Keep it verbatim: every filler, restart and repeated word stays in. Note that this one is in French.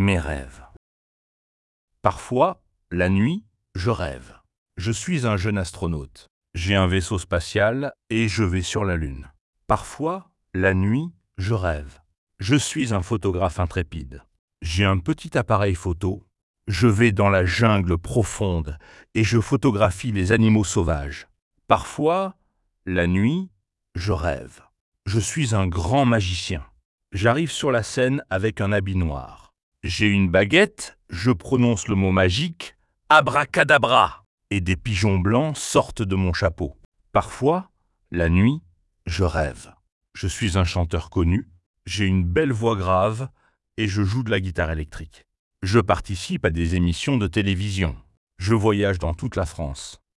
Mes rêves. Parfois, la nuit, je rêve. Je suis un jeune astronaute. J'ai un vaisseau spatial et je vais sur la Lune. Parfois, la nuit, je rêve. Je suis un photographe intrépide. J'ai un petit appareil photo. Je vais dans la jungle profonde et je photographie les animaux sauvages. Parfois, la nuit, je rêve. Je suis un grand magicien. J'arrive sur la scène avec un habit noir. J'ai une baguette, je prononce le mot magique « abracadabra » et des pigeons blancs sortent de mon chapeau. Parfois, la nuit, je rêve. Je suis un chanteur connu, j'ai une belle voix grave et je joue de la guitare électrique. Je participe à des émissions de télévision. Je voyage dans toute la France.